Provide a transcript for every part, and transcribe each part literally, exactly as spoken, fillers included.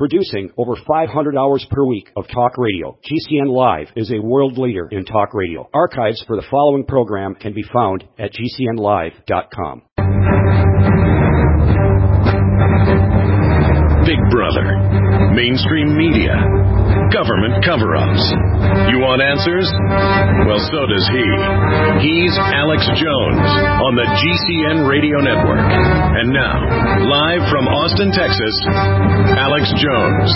Producing over five hundred hours per week of talk radio, G C N Live is a world leader in talk radio. Archives for the following program can be found at G C N live dot com. Big Brother, mainstream media, government cover-ups. You want answers? Well, so does he. He's Alex Jones on the G C N Radio Network. And now, live from Austin, Texas, Alex Jones.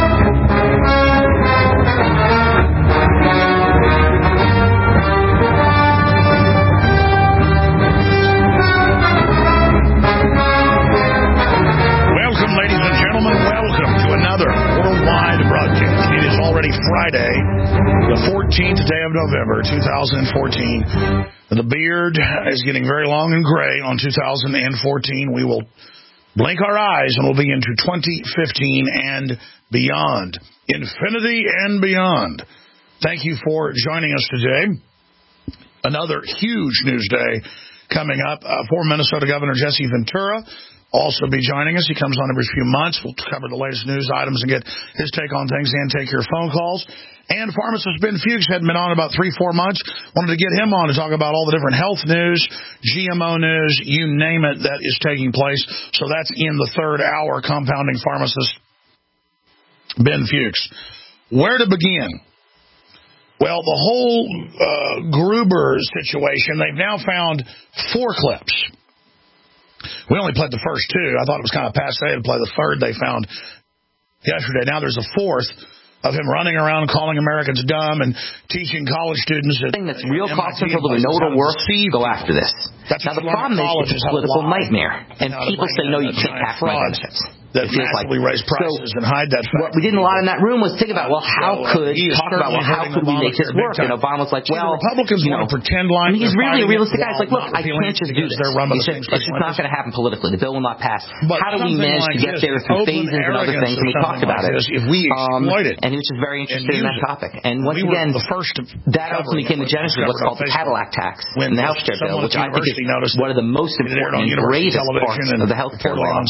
Friday, the fourteenth day of November, two thousand fourteen. The beard is getting very long and gray on two thousand fourteen. We will blink our eyes and we'll be into twenty fifteen and beyond. Infinity and beyond. Thank you for joining us today. Another huge news day coming up. Uh, former Minnesota Governor Jesse Ventura also be joining us. He comes on every few months. We'll cover the latest news items and get his take on things and take your phone calls. And pharmacist Ben Fuchs hadn't been on about three, four months. Wanted to get him on to talk about all the different health news, G M O news, you name it, that is taking place. So that's in the third hour, compounding pharmacist Ben Fuchs. Where to begin? Well, the whole uh, Gruber situation, they've now found four clips. We only played the first two. I thought it was kind of passe to play the third they found yesterday. Now there's a fourth of him running around calling Americans dumb and teaching college students. That, that's real cost control that we know it'll work. Go after this. That's now the problem is it's a political nightmare, and people say no, you can't pass my benefits. That massively like, raise prices so and hide that fact. What we did a lot in that room was think about, well, how so, could uh, talk about, well, how could we make this work? And Obama was like, well, the Republicans you want know, to pretend like he's really a realistic guy. He's like, look, I can't just do this. He said, it's just not going to happen politically. The bill will not pass. But how do we manage like to get there through phases and other things? And we talked about it. If we exploit it, and he was just very interested in that topic. And once again, that ultimately became the genesis of what's called the Cadillac tax in the health care bill, which I think is one of the most important and greatest parts of the health care law.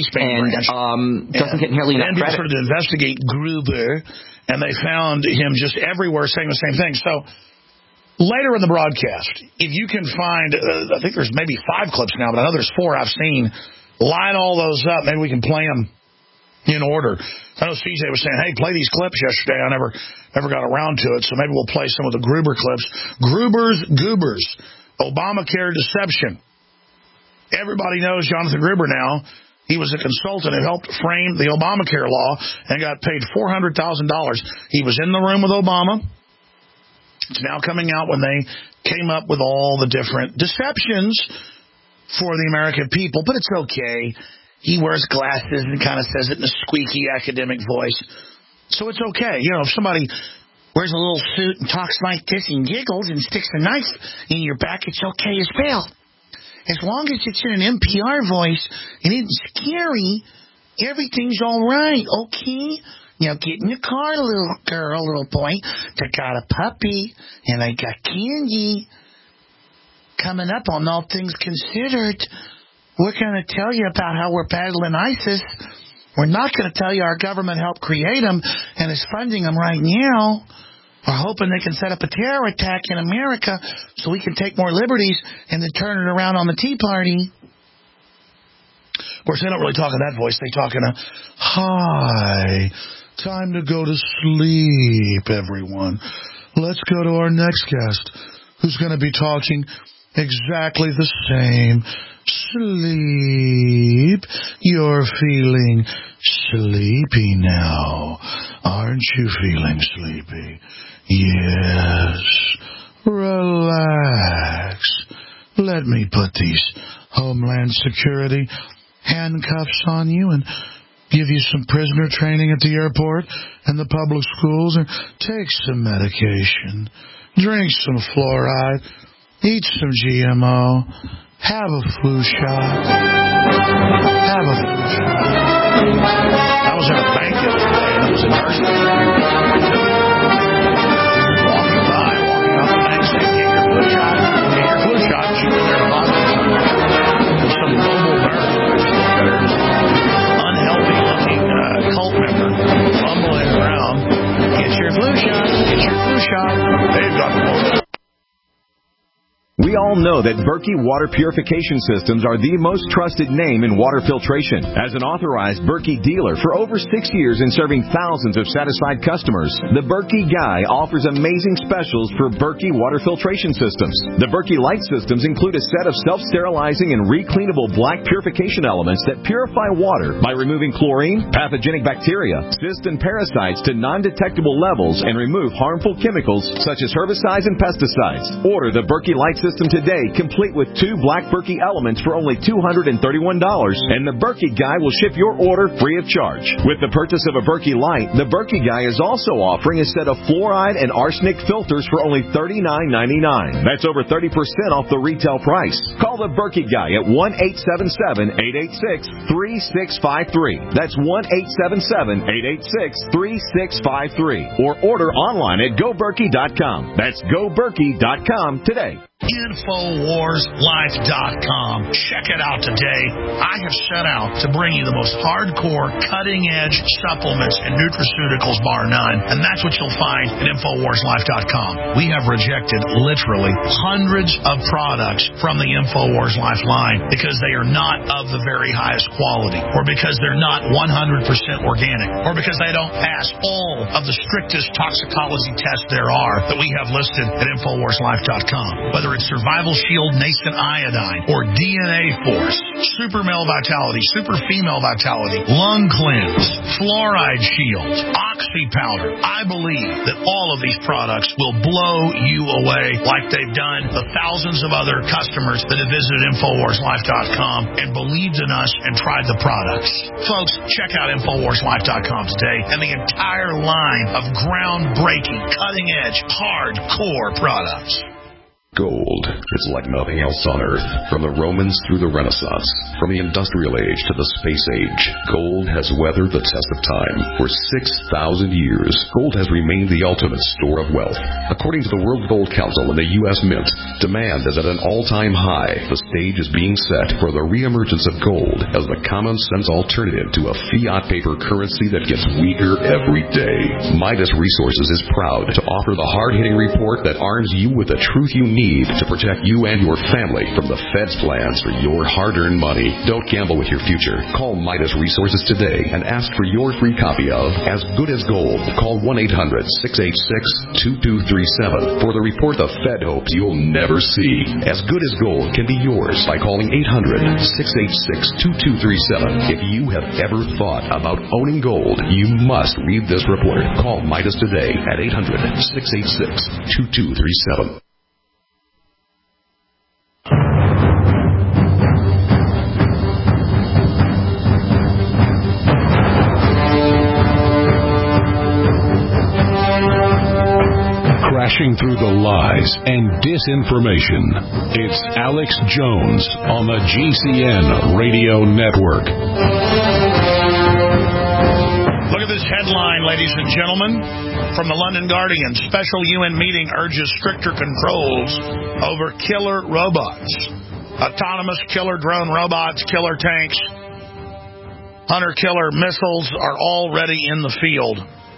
And doesn't get nearly enough credit. Started to investigate Gruber, and they found him just everywhere saying the same thing. So later in the broadcast, if you can find, uh, I think there's maybe five clips now, but I know there's four I've seen. Line all those up. Maybe we can play them in order. I know C J was saying, hey, play these clips yesterday. I never never got around to it, so maybe we'll play some of the Gruber clips. Gruber's Goobers, Obamacare deception. Everybody knows Jonathan Gruber now. He was a consultant who helped frame the Obamacare law and got paid four hundred thousand dollars. He was in the room with Obama. It's now coming out when they came up with all the different deceptions for the American people, but it's okay. He wears glasses and kind of says it in a squeaky academic voice. So it's okay. You know, if somebody wears a little suit and talks like this and giggles and sticks a knife in your back, it's okay as well. As long as it's in an N P R voice and it's scary, everything's all right, okay? Now get in the car, little girl, little boy. I got a puppy and I got candy. Coming up on All Things Considered, we're going to tell you about how we're battling ISIS. We're not going to tell you our government helped create them and is funding them right now. We're hoping they can set up a terror attack in America so we can take more liberties and then turn it around on the Tea Party. Of course, they don't really talk in that voice. They talk in a, hi, time to go to sleep, everyone. Let's go to our next guest, who's going to be talking exactly the same. Sleep. You're feeling sleepy now. Aren't you feeling sleepy? Yes. Relax. Let me put these Homeland Security handcuffs on you and give you some prisoner training at the airport and the public schools, and take some medication. Drink some fluoride. Eat some G M O. Have a flu shot. Have a flu shot. I was in a bank yesterday, and it was a nurse. Walking by, walking out the bank, saying, get your flu shot. Get your flu shot. She's been there to hospital. There's some mobile nurse. There's unhealthy-looking uh, cult member. We all know that Berkey Water Purification Systems are the most trusted name in water filtration. As an authorized Berkey dealer for over six years and serving thousands of satisfied customers, the Berkey Guy offers amazing specials for Berkey water filtration systems. The Berkey Light systems include a set of self-sterilizing and recleanable black purification elements that purify water by removing chlorine, pathogenic bacteria, cysts, and parasites to non-detectable levels and remove harmful chemicals such as herbicides and pesticides. Order the Berkey Light system today, complete with two black Berkey elements for only two hundred thirty-one dollars, and the Berkey Guy will ship your order free of charge. With the purchase of a Berkey Light, the Berkey Guy is also offering a set of fluoride and arsenic filters for only thirty-nine ninety-nine. That's over thirty percent off the retail price. Call the Berkey Guy at one eight seven seven, eight eight six, three six five three. That's one eight seven seven, eight eight six, three six five three. Or order online at go berkey dot com. That's go berkey dot com today. Infowars Life dot com. Check it out today. I have set out to bring you the most hardcore, cutting-edge supplements and nutraceuticals, bar none. And that's what you'll find at Infowars Life dot com. We have rejected literally hundreds of products from the Infowars Life line because they are not of the very highest quality, or because they're not one hundred percent organic, or because they don't pass all of the strictest toxicology tests there are that we have listed at Infowars Life dot com. Whether it's Survival Shield Nascent Iodine, or D N A Force, Super Male Vitality, Super Female Vitality, Lung Cleanse, Fluoride Shield, Oxy Powder, I believe that all of these products will blow you away like they've done the thousands of other customers that have visited Infowars Life dot com and believed in us and tried the products. Folks, check out Infowars Life dot com today and the entire line of groundbreaking, cutting-edge, hardcore products. Gold is like nothing else on Earth. From the Romans through the Renaissance, from the Industrial Age to the Space Age, gold has weathered the test of time. For six thousand years, gold has remained the ultimate store of wealth. According to the World Gold Council and the U S Mint, demand is at an all-time high. The stage is being set for the reemergence of gold as the common-sense alternative to a fiat paper currency that gets weaker every day. Midas Resources is proud to offer the hard-hitting report that arms you with the truth you need to protect you and your family from the Fed's plans for your hard-earned money. Don't gamble with your future. Call Midas Resources today and ask for your free copy of As Good as Gold. Call one eight hundred, six eight six, two two three seven for the report the Fed hopes you'll never see. As Good as Gold can be yours by calling eight hundred, six eight six, two two three seven. If you have ever thought about owning gold, you must read this report. Call Midas today at eight hundred, six eight six, two two three seven. Crashing through the lies and disinformation. It's Alex Jones on the G C N Radio Network. Look at this headline, ladies and gentlemen, from the London Guardian. Special U N meeting urges stricter controls over killer robots. Autonomous killer drone robots, killer tanks, hunter-killer missiles are already in the field.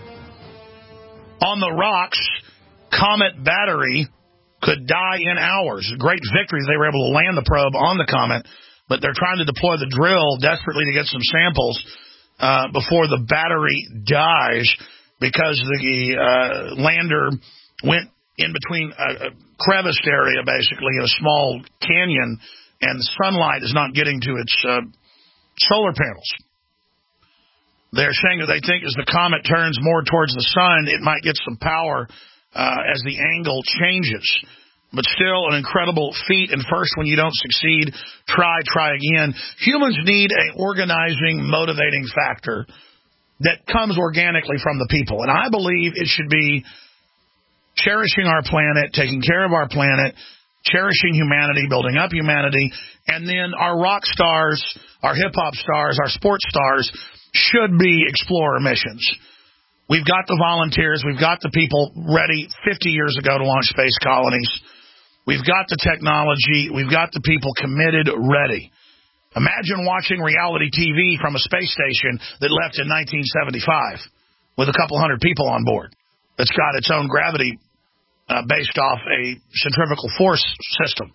On the rocks, Comet battery could die in hours. Great victory. They were able to land the probe on the Comet, but they're trying to deploy the drill desperately to get some samples uh, before the battery dies, because the uh, lander went in between a, a creviced area, basically, in a small canyon, and the sunlight is not getting to its uh, solar panels. They're saying that they think as the comet turns more towards the sun, it might get some power Uh, as the angle changes. But still an incredible feat. And first, when you don't succeed, try, try again. Humans need an organizing, motivating factor that comes organically from the people. And I believe it should be cherishing our planet, taking care of our planet, cherishing humanity, building up humanity. And then our rock stars, our hip-hop stars, our sports stars should be explorer missions. We've got the volunteers. We've got the people ready fifty years ago to launch space colonies. We've got the technology. We've got the people committed, ready. Imagine watching reality T V from a space station that left in nineteen seventy-five with a couple hundred people on board. That's got its own gravity uh, based off a centrifugal force system.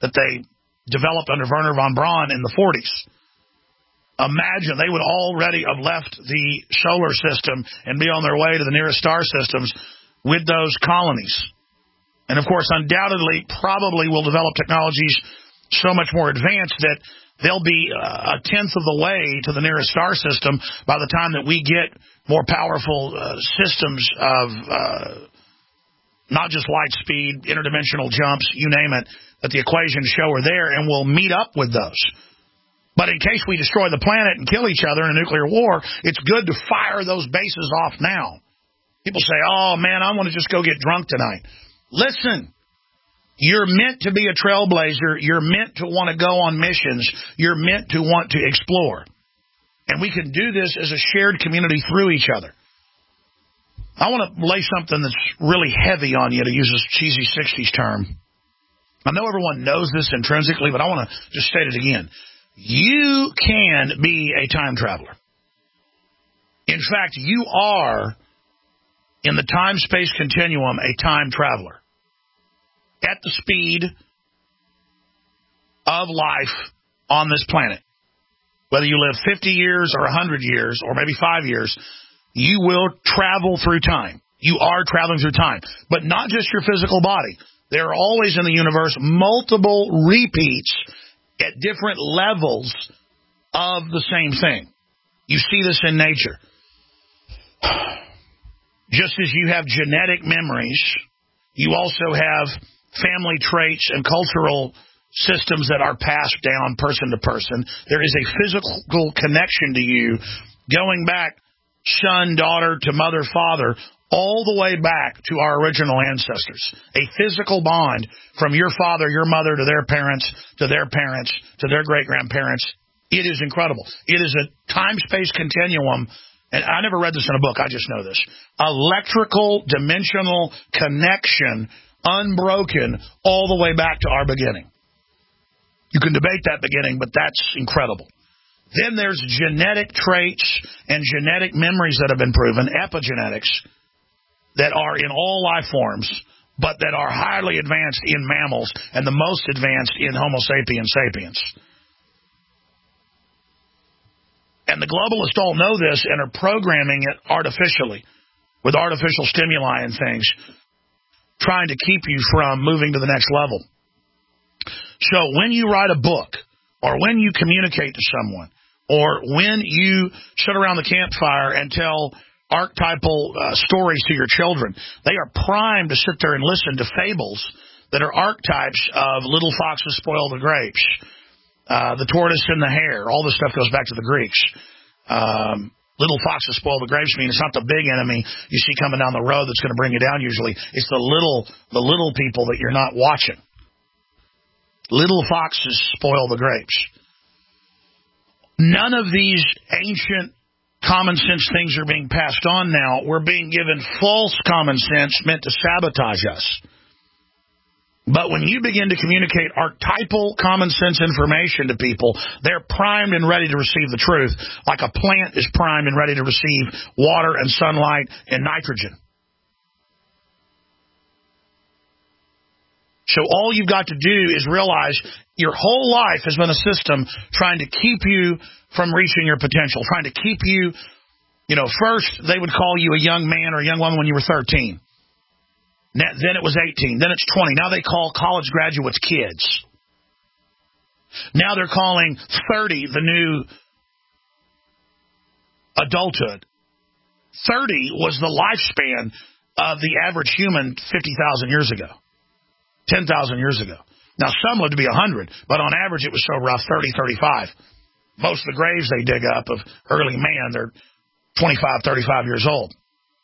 that they developed under Wernher von Braun in the forties. Imagine they would already have left the solar system and be on their way to the nearest star systems with those colonies. And, of course, undoubtedly, probably will develop technologies so much more advanced that they'll be uh, a tenth of the way to the nearest star system by the time that we get more powerful uh, systems of uh, not just light speed, interdimensional jumps, you name it, that the equations show are there, and we'll meet up with those. But in case we destroy the planet and kill each other in a nuclear war, it's good to fire those bases off now. People say, oh, man, I want to just go get drunk tonight. Listen, you're meant to be a trailblazer. You're meant to want to go on missions. You're meant to want to explore. And we can do this as a shared community through each other. I want to lay something that's really heavy on you, to use this cheesy sixties term. I know everyone knows this intrinsically, but I want to just state it again. You can be a time traveler. In fact, you are, in the time-space continuum, a time traveler. At the speed of life on this planet. Whether you live fifty years or one hundred years or maybe five years, you will travel through time. You are traveling through time. But not just your physical body. There are always in the universe multiple repeats at different levels of the same thing. You see this in nature. Just as you have genetic memories, you also have family traits and cultural systems that are passed down person to person. There is a physical connection to you going back son, daughter to mother, father, all the way back to our original ancestors. A physical bond from your father, your mother, to their parents, to their parents, to their great-grandparents. It is incredible. It is a time-space continuum, and I never read this in a book, I just know this. Electrical, dimensional connection, unbroken, all the way back to our beginning. You can debate that beginning, but that's incredible. Then there's genetic traits and genetic memories that have been proven, epigenetics, that are in all life forms, but that are highly advanced in mammals and the most advanced in Homo sapiens sapiens. And the globalists all know this and are programming it artificially with artificial stimuli and things, trying to keep you from moving to the next level. So when you write a book, or when you communicate to someone, or when you sit around the campfire and tell archetypal uh, stories to your children, they are primed to sit there and listen to fables that are archetypes of little foxes spoil the grapes, uh, the tortoise and the hare. All this stuff goes back to the Greeks. Um, little foxes spoil the grapes mean it's not the big enemy you see coming down the road that's going to bring you down usually. It's the little, the little people that you're not watching. Little foxes spoil the grapes. None of these ancient common sense things are being passed on now. We're being given false common sense meant to sabotage us. But when you begin to communicate archetypal common sense information to people, they're primed and ready to receive the truth, like a plant is primed and ready to receive water and sunlight and nitrogen. So all you've got to do is realize your whole life has been a system trying to keep you from reaching your potential, trying to keep you, you know, first they would call you a young man or a young woman when you were thirteen. Then it was eighteen. Then it's twenty. Now they call college graduates kids. Now they're calling thirty the new adulthood. thirty was the lifespan of the average human fifty thousand years ago. ten thousand years ago. Now, some lived to be one hundred, but on average it was so rough, thirty, thirty-five. Most of the graves they dig up of early man, they're twenty-five, thirty-five years old.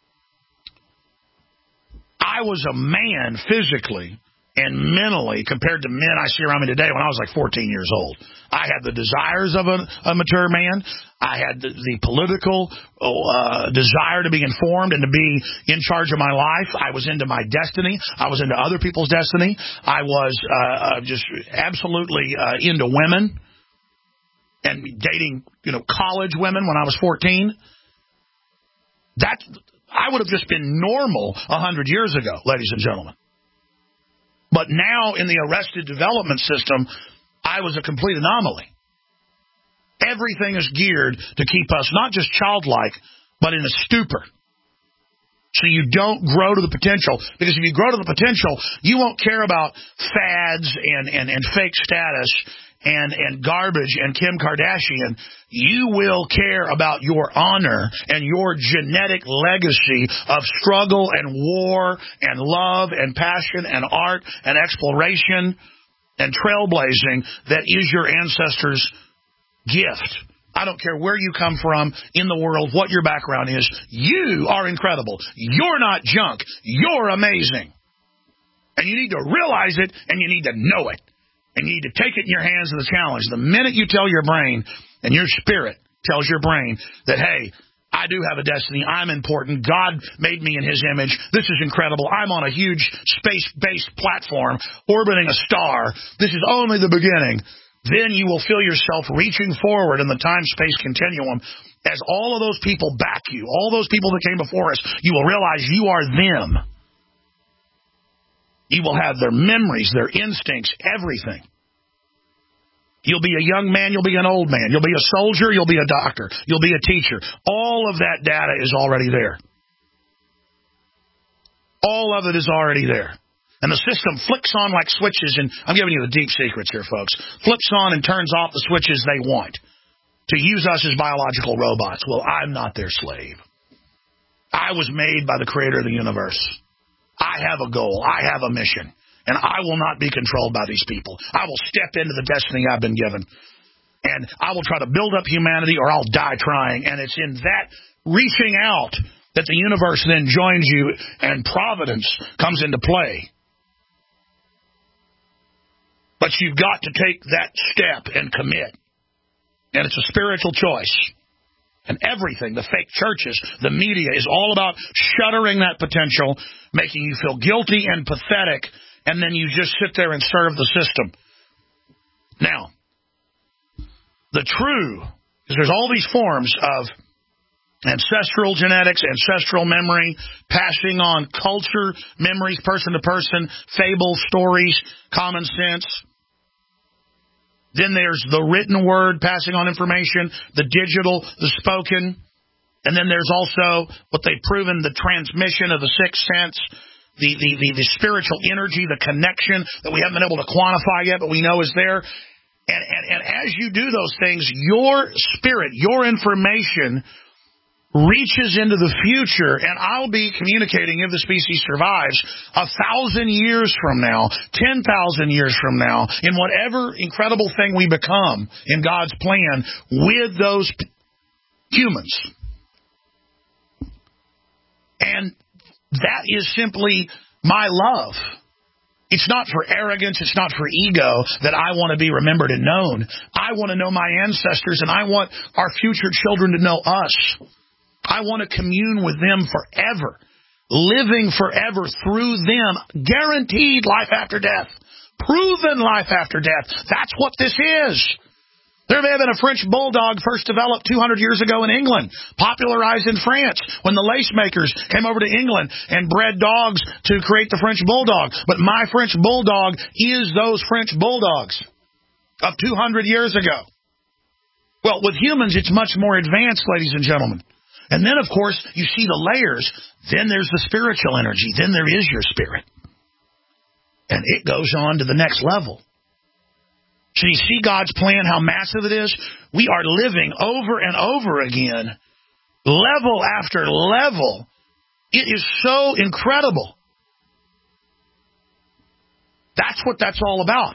I was a man physically and mentally compared to men I see around me today when I was like fourteen years old. I had the desires of a, a mature man. I had the, the political uh, desire to be informed and to be in charge of my life. I was into my destiny. I was into other people's destiny. I was uh, just absolutely uh, into women and dating, you know, college women when I was fourteen. That I would have just been normal a hundred years ago, ladies and gentlemen. But now in the arrested development system, I was a complete anomaly. Everything is geared to keep us not just childlike, but in a stupor. So you don't grow to the potential. Because if you grow to the potential, you won't care about fads and, and, and fake status and, and garbage and Kim Kardashian. You will care about your honor and your genetic legacy of struggle and war and love and passion and art and exploration and trailblazing that is your ancestors' gift. I don't care where you come from in the world, what your background is. You are incredible. You're not junk. You're amazing. And you need to realize it, and you need to know it. And you need to take it in your hands as a challenge. The minute you tell your brain, and your spirit tells your brain that, hey, I do have a destiny. I'm important. God made me in his image. This is incredible. I'm on a huge space-based platform orbiting a star. This is only the beginning. Then you will feel yourself reaching forward in the time-space continuum as all of those people back you, all those people that came before us. You will realize you are them. You will have their memories, their instincts, everything. You'll be a young man, you'll be an old man. You'll be a soldier, you'll be a doctor. You'll be a teacher. All of that data is already there. All of it is already there. And the system flicks on like switches, and I'm giving you the deep secrets here, folks. Flips on and turns off the switches they want to use us as biological robots. Well, I'm not their slave. I was made by the creator of the universe. I have a goal. I have a mission. And I will not be controlled by these people. I will step into the destiny I've been given. And I will try to build up humanity, or I'll die trying. And it's in that reaching out that the universe then joins you and providence comes into play. But you've got to take that step and commit. And it's a spiritual choice. And everything, the fake churches, the media, is all about shuttering that potential, making you feel guilty and pathetic, and then you just sit there and serve the system. Now, the true, because there's all these forms of ancestral genetics, ancestral memory, passing on culture, memories, person to person, fables, stories, common sense. Then there's the written word, passing on information, the digital, the spoken. And then there's also what they've proven, the transmission of the sixth sense, the, the, the, the spiritual energy, the connection that we haven't been able to quantify yet, but we know is there. And, and, and as you do those things, your spirit, your information reaches into the future, and I'll be communicating, if the species survives, a thousand years from now, ten thousand years from now, in whatever incredible thing we become in God's plan with those humans. And that is simply my love. It's not for arrogance. It's not for ego that I want to be remembered and known. I want to know my ancestors, and I want our future children to know us. I want to commune with them forever, living forever through them, guaranteed life after death, proven life after death. That's what this is. There may have been a French bulldog first developed two hundred years ago in England, popularized in France when the lace makers came over to England and bred dogs to create the French bulldog. But my French bulldog is those French bulldogs of two hundred years ago. Well, with humans, it's much more advanced, ladies and gentlemen. And then, of course, you see the layers. Then there's the spiritual energy. Then there is your spirit. And it goes on to the next level. So you see God's plan, how massive it is? We are living over and over again, level after level. It is so incredible. That's what that's all about.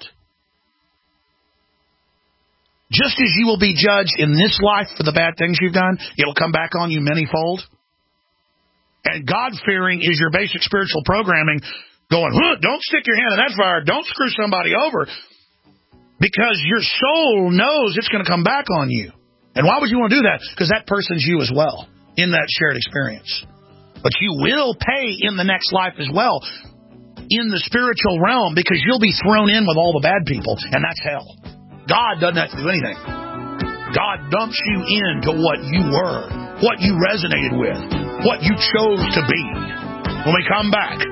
Just as you will be judged in this life for the bad things you've done, it'll come back on you manyfold. And God-fearing is your basic spiritual programming going, huh, don't stick your hand in that fire, don't screw somebody over, because your soul knows it's going to come back on you. And why would you want to do that? Because that person's you as well in that shared experience. But you will pay in the next life as well in the spiritual realm, because you'll be thrown in with all the bad people, and that's hell. God doesn't have to do anything. God dumps you into what you were, what you resonated with, what you chose to be. When we come back,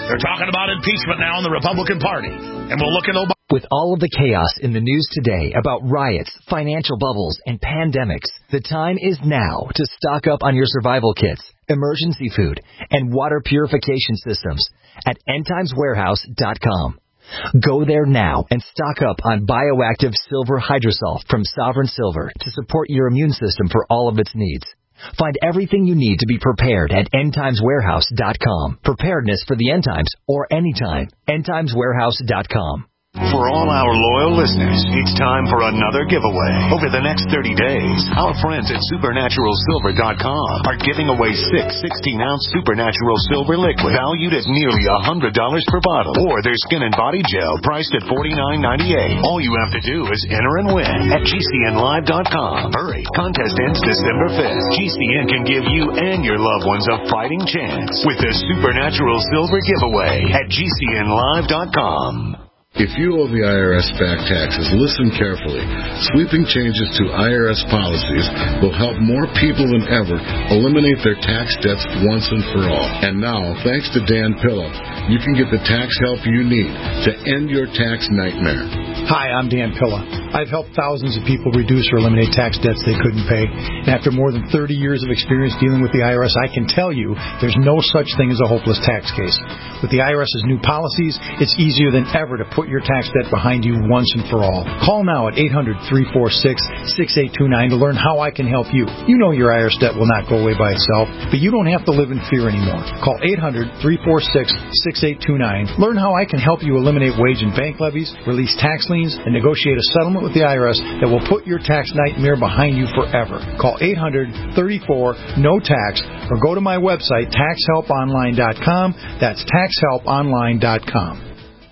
They're talking about impeachment now in the Republican Party. And we'll look at Obama. With all of the chaos in the news today about riots, financial bubbles, and pandemics, the time is now to stock up on your survival kits, emergency food, and water purification systems at end times warehouse dot com. Go there now and stock up on bioactive silver hydrosol from Sovereign Silver to support your immune system for all of its needs. Find everything you need to be prepared at end times warehouse dot com. Preparedness for the end times or anytime. end times warehouse dot com. For all our loyal listeners, it's time for another giveaway. Over the next thirty days, our friends at supernatural silver dot com are giving away six sixteen-ounce Supernatural Silver liquid valued at nearly one hundred dollars per bottle, or their skin and body gel priced at forty-nine ninety-eight. All you have to do is enter and win at G C N live dot com. Hurry, contest ends December fifth. G C N can give you and your loved ones a fighting chance with the Supernatural Silver giveaway at G C N live dot com. If you owe the I R S back taxes, listen carefully. Sweeping changes to I R S policies will help more people than ever eliminate their tax debts once and for all. And now, thanks to Dan Pilla, you can get the tax help you need to end your tax nightmare. Hi, I'm Dan Pilla. I've helped thousands of people reduce or eliminate tax debts they couldn't pay. And after more than thirty years of experience dealing with the I R S, I can tell you there's no such thing as a hopeless tax case. With the IRS's new policies, it's easier than ever to put your tax debt behind you once and for all. Call now at eight hundred, three four six, six eight two nine to learn how I can help you. You know your I R S debt will not go away by itself, but you don't have to live in fear anymore. Call eight hundred, three four six, six eight two nine. Learn how I can help you eliminate wage and bank levies, release tax liens, and negotiate a settlement with the I R S that will put your tax nightmare behind you forever. Call eight hundred, thirty-four, N O T A X or go to my website, tax help online dot com. That's tax help online dot com.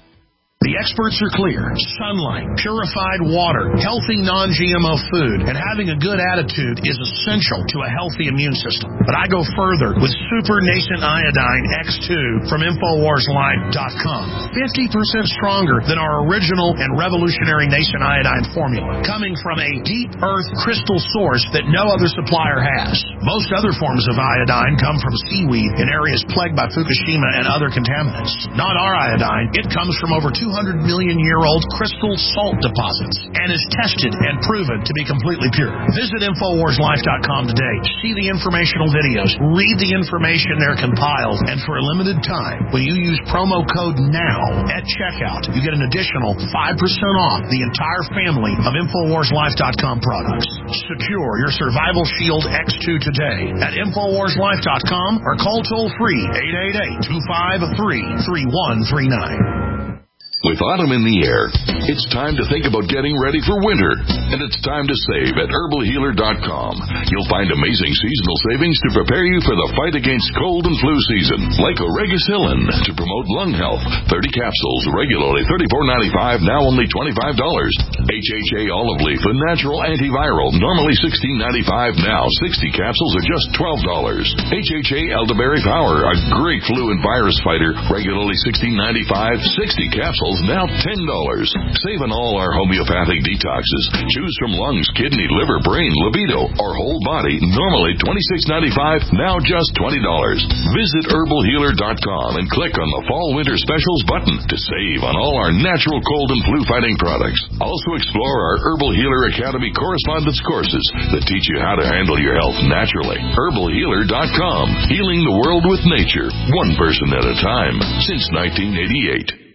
The experts are clear. Sunlight, purified water, healthy non-G M O food, and having a good attitude is essential to a healthy immune system. But I go further with Super Nascent Iodine X two from Infowars Life dot com. fifty percent stronger than our original and revolutionary Nascent Iodine formula, coming from a deep earth crystal source that no other supplier has. Most other forms of iodine come from seaweed in areas plagued by Fukushima and other contaminants. Not our iodine. It comes from over two hundred million year old crystal salt deposits and is tested and proven to be completely pure. Visit Infowars Life dot com today. See the informational videos. Read the information they're compiled. And for a limited time, when you use promo code NOW at checkout, you get an additional five percent off the entire family of Infowars Life dot com products. Secure your Survival Shield X two today at Infowars Life dot com or call toll free eight eight eight, two five three, three one three nine. With autumn in the air, it's time to think about getting ready for winter. And it's time to save at herbal healer dot com. You'll find amazing seasonal savings to prepare you for the fight against cold and flu season. Like Oregacillin to promote lung health. thirty capsules, regularly thirty-four ninety-five, now only twenty-five dollars. H H A olive leaf, a natural antiviral, normally sixteen ninety-five, now sixty capsules are just twelve dollars. H H A elderberry power, a great flu and virus fighter, regularly sixteen ninety-five, sixty capsules now ten dollars. Save on all our homeopathic detoxes. Choose from lungs, kidney, liver, brain, libido, or whole body. Normally twenty-six ninety-five, now just twenty dollars. Visit herbal healer dot com and click on the Fall Winter Specials button to save on all our natural cold and flu fighting products. Also explore our Herbal Healer Academy correspondence courses that teach you how to handle your health naturally. herbal healer dot com. Healing the world with nature, one person at a time, since nineteen eighty-eight.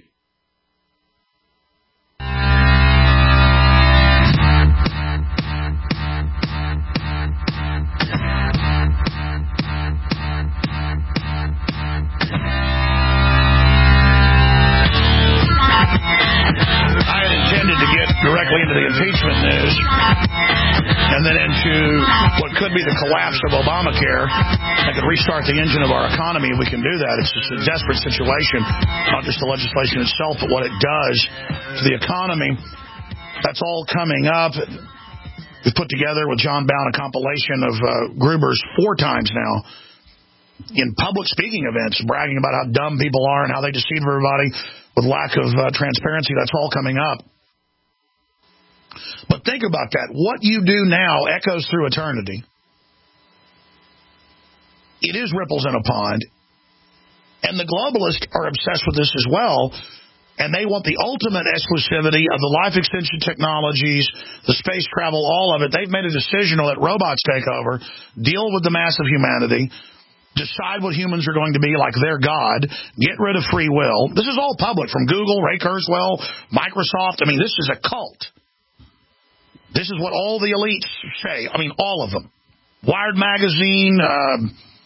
Directly into the impeachment news and then into what could be the collapse of Obamacare that could restart the engine of our economy. We can do that. It's just a desperate situation, not just the legislation itself, but what it does to the economy. That's all coming up. We've put together with John Bound a compilation of uh, Gruber's four times now in public speaking events, bragging about how dumb people are and how they deceive everybody with lack of uh, transparency. That's all coming up. But think about that. What you do now echoes through eternity. It is ripples in a pond. And the globalists are obsessed with this as well, and they want the ultimate exclusivity of the life extension technologies, the space travel, all of it. They've made a decision to let robots take over, deal with the mass of humanity, decide what humans are going to be like their God, get rid of free will. This is all public, from Google, Ray Kurzweil, Microsoft. I mean, this is a cult. This is what all the elites say. I mean, all of them. Wired Magazine, uh,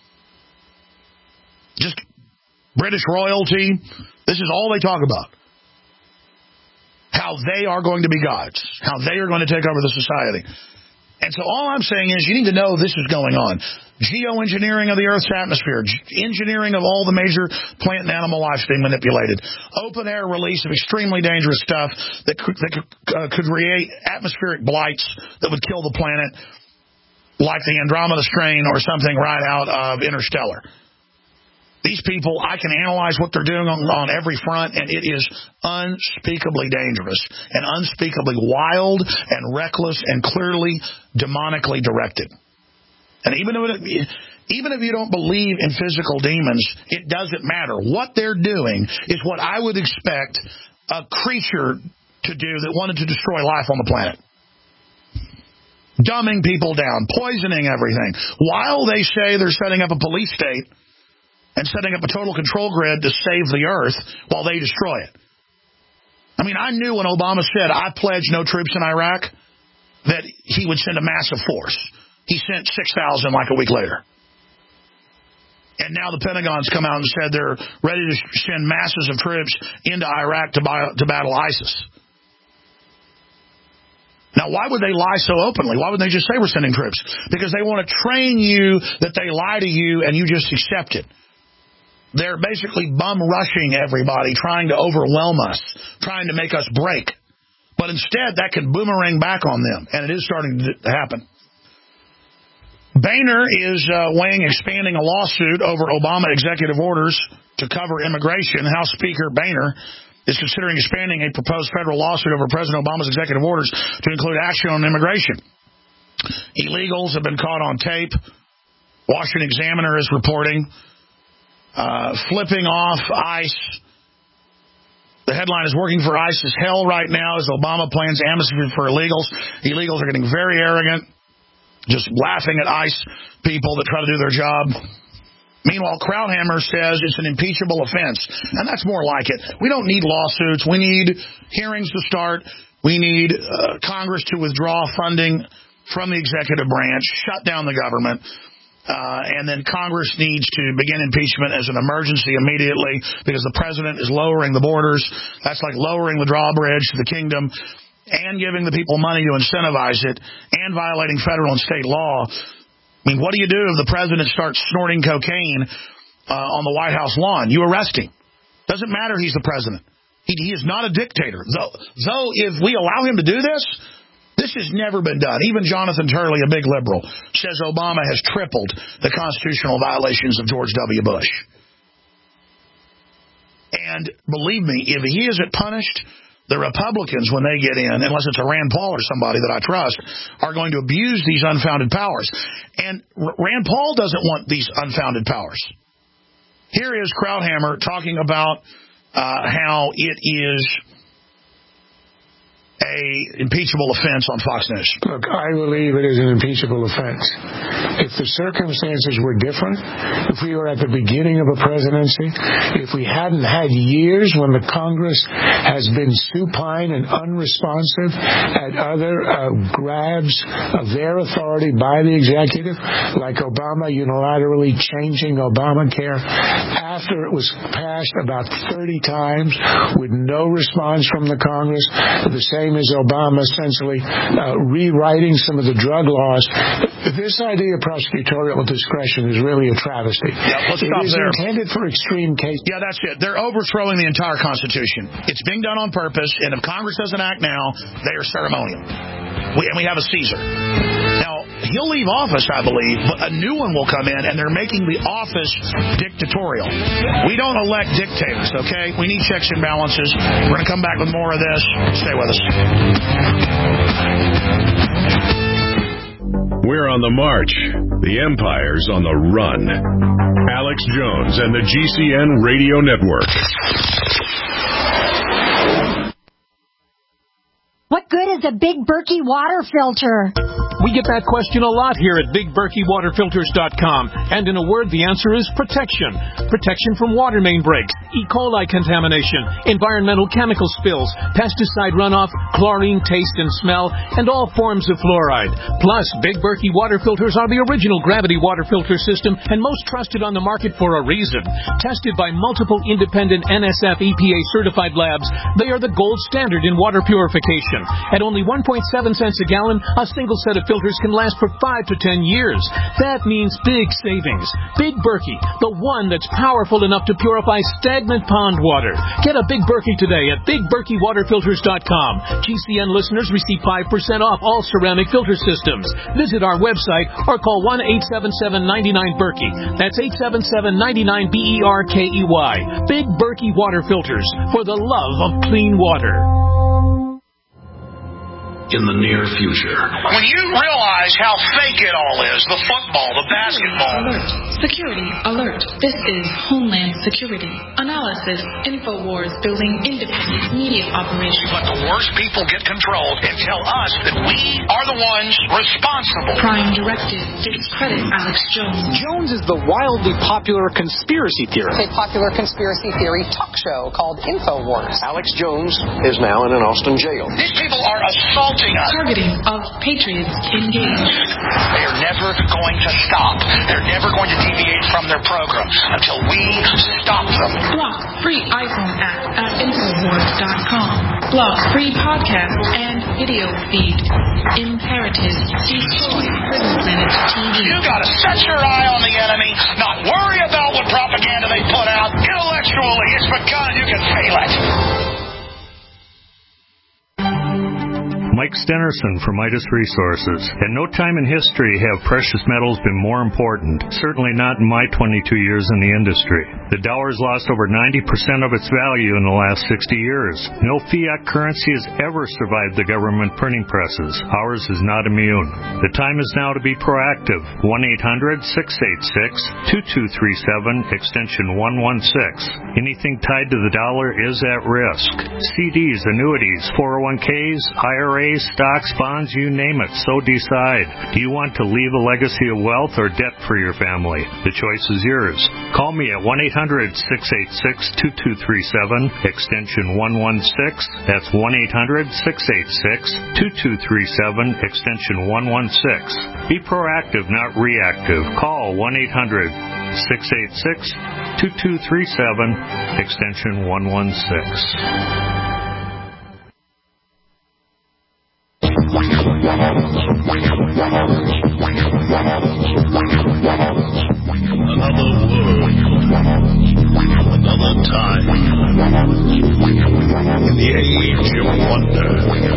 just British royalty. This is all they talk about. How they are going to be gods. How they are going to take over the society. And so all I'm saying is you need to know this is going on. Geoengineering of the Earth's atmosphere. Engineering of all the major plant and animal life being manipulated. Open air release of extremely dangerous stuff that could, that could, uh, could create atmospheric blights that would kill the planet, like the Andromeda strain or something right out of Interstellar. These people, I can analyze what they're doing on, on every front, and it is unspeakably dangerous and unspeakably wild and reckless and clearly demonically directed. And even if, it, even if you don't believe in physical demons, it doesn't matter. What they're doing is what I would expect a creature to do that wanted to destroy life on the planet. Dumbing people down, poisoning everything. While they say they're setting up a police state and setting up a total control grid to save the earth while they destroy it. I mean, I knew when Obama said, I pledge no troops in Iraq, that he would send a massive force. He sent six thousand like a week later. And now the Pentagon's come out and said they're ready to send masses of troops into Iraq to, buy, to battle ISIS. Now, why would they lie so openly? Why would they just say we're sending troops? Because they want to train you that they lie to you and you just accept it. They're basically bum-rushing everybody, trying to overwhelm us, trying to make us break. But instead, that can boomerang back on them, and it is starting to happen. Boehner is uh, weighing expanding a lawsuit over Obama executive orders to cover immigration. House Speaker Boehner is considering expanding a proposed federal lawsuit over President Obama's executive orders to include action on immigration. Illegals have been caught on tape. Washington Examiner is reporting. Uh, flipping off ICE. The headline is working for ICE is hell right now as Obama plans amnesty for illegals. Illegals are getting very arrogant, just laughing at ICE people that try to do their job. Meanwhile, Krauthammer says it's an impeachable offense, and that's more like it. We don't need lawsuits. We need hearings to start. We need uh, Congress to withdraw funding from the executive branch, shut down the government. Uh, and then Congress needs to begin impeachment as an emergency immediately because the president is lowering the borders. That's like lowering the drawbridge to the kingdom and giving the people money to incentivize it and violating federal and state law. I mean, what do you do if the president starts snorting cocaine uh, on the White House lawn? You arrest him. Doesn't matter he's the president. He, he is not a dictator. Though, though if we allow him to do this, this has never been done. Even Jonathan Turley, a big liberal, says Obama has tripled the constitutional violations of George W. Bush. And believe me, if he isn't punished, the Republicans, when they get in, unless it's a Rand Paul or somebody that I trust, are going to abuse these unfounded powers. And Rand Paul doesn't want these unfounded powers. Here is Krauthammer talking about uh, how it is a impeachable offense on Fox News. Look, I believe it is an impeachable offense. If the circumstances were different, if we were at the beginning of a presidency, if we hadn't had years when the Congress has been supine and unresponsive at other uh, grabs of their authority by the executive, like Obama unilaterally changing Obamacare after it was passed about thirty times with no response from the Congress, the same as Obama essentially uh, rewriting some of the drug laws. This idea of prosecutorial discretion is really a travesty. Yeah, let's it stop is there. Intended for extreme cases. Yeah, that's it. They're overthrowing the entire Constitution. It's being done on purpose, and if Congress doesn't act now, they are ceremonial. We, and we have a Caesar. Now, he'll leave office, I believe, but a new one will come in, and they're making the office dictatorial. We don't elect dictators, okay? We need checks and balances. We're going to come back with more of this. Stay with us. We're on the march. The empire's on the run. Alex Jones and the G C N Radio Network. What good is a Big Berkey water filter? We get that question a lot here at big berkey water filters dot com. And in a word, the answer is protection. Protection from water main breaks, E. coli contamination, environmental chemical spills, pesticide runoff, chlorine taste and smell, and all forms of fluoride. Plus, Big Berkey water filters are the original gravity water filter system and most trusted on the market for a reason. Tested by multiple independent N S F E P A certified labs, they are the gold standard in water purification. At only one point seven cents a gallon, a single set of filters can last for five to ten years. That means big savings. Big Berkey, the one that's powerful enough to purify stagnant pond water. Get a Big Berkey today at big berkey water filters dot com. G C N listeners receive five percent off all ceramic filter systems. Visit our website or call one eight seven seven, nine nine, Berkey. That's eight seven seven, nine nine, B E R K E Y. Big Berkey water filters for the love of clean water. In the near future. When you realize how fake it all is, the football, the basketball. Alert. Security alert. This is Homeland Security. Analysis. InfoWars building independent media operations. But the worst people get control and tell us that we are the ones responsible. Prime Directive. Discredit Alex Jones. Jones is the wildly popular conspiracy theorist. A popular conspiracy theory talk show called InfoWars. Alex Jones is now in an Austin jail. These people are assaulting us. Targeting of patriots engaged. They are never going to stop. They're never going to deviate from their program until we stop them. Block free iPhone app at infowars dot com. Block free podcast and video feed. Imperative. Destroy Prison Planet T V. You gotta set your eye on the enemy, not worry about what propaganda they put out. Intellectually, it's begun. You can feel it. Mike Stenerson from Midas Resources. At no time in history have precious metals been more important, certainly not in my twenty-two years in the industry. The dollar has lost over ninety percent of its value in the last sixty years. No fiat currency has ever survived the government printing presses. Ours is not immune. The time is now to be proactive. one eight hundred, six eight six, two two three seven, extension one one six. Anything tied to the dollar is at risk. C Ds, annuities, four oh one Ks, I R As, stocks, bonds, you name it. So decide. Do you want to leave a legacy of wealth or debt for your family? The choice is yours. Call me at one eight hundred, six eight six, two two three seven, extension one one six. That's one eight hundred, six eight six, two two three seven, extension one one six. Be proactive, not reactive. Call one eight hundred, six eight six, two two three seven, extension one one six. Another world, another time, in the age of wonder.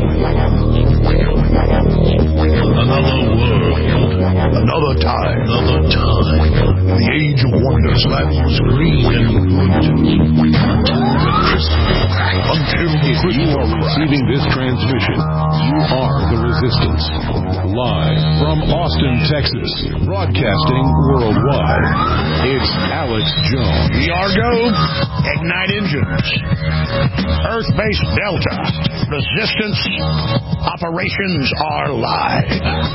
Another world, another time, another time, in the age of wonders. Life was green and good until the Christmas crack. Until the If you are receiving this transmission, you are the Resistance. Live from Austin, Texas, broadcasting worldwide, it's Alex Jones. The Argo, Ignite Engines, Earth-based Delta, Resistance operations are live.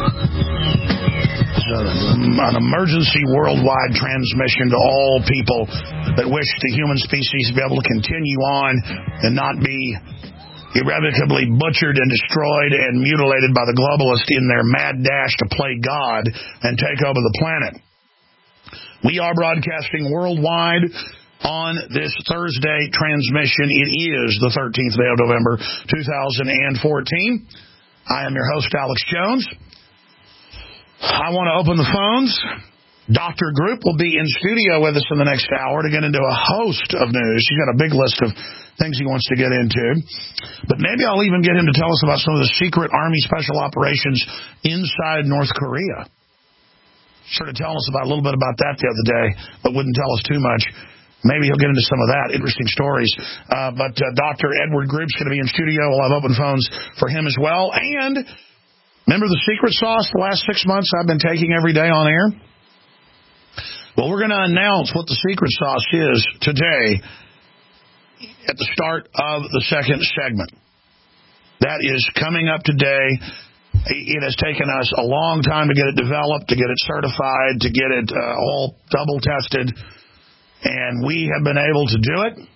It's an emergency worldwide transmission to all people that wish the human species to be able to continue on and not be irrevocably butchered and destroyed and mutilated by the globalists in their mad dash to play God and take over the planet. We are broadcasting worldwide on this Thursday transmission. It is the thirteenth day of November, two thousand fourteen. I am your host, Alex Jones. I want to open the phones. Doctor Group will be in studio with us in the next hour to get into a host of news. He's got a big list of things he wants to get into. But maybe I'll even get him to tell us about some of the secret Army special operations inside North Korea. Sort of telling us about a little bit about that the other day, but wouldn't tell us too much. Maybe he'll get into some of that. Interesting stories. Uh, but uh, Doctor Edward Group's going to be in studio. We'll have open phones for him as well. And Remember the secret sauce the last six months I've been taking every day on air? Well, we're going to announce what the secret sauce is today at the start of the second segment. That is coming up today. It has taken us a long time to get it developed, to get it certified, to get it uh, all double tested, and we have been able to do it.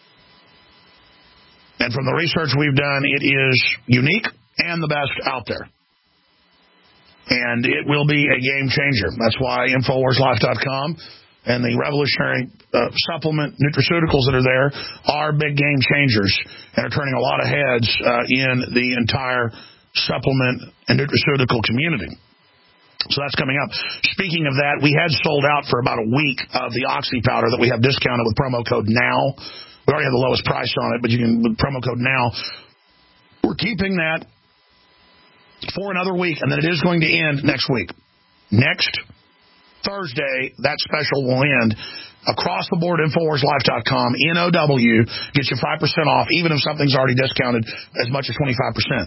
And from the research we've done, it is unique and the best out there. And it will be a game changer. That's why Infowars Life dot com and the revolutionary uh, supplement nutraceuticals that are there are big game changers and are turning a lot of heads uh, in the entire supplement and nutraceutical community. So that's coming up. Speaking of that, we had sold out for about a week of the Oxy powder that we have discounted with promo code NOW. We already have the lowest price on it, but you can, with promo code NOW, we're keeping that for another week, and then it is going to end next week. Next Thursday, that special will end. Across the board, Infowars Life dot com, N O W, gets you five percent off, even if something's already discounted as much as twenty-five percent.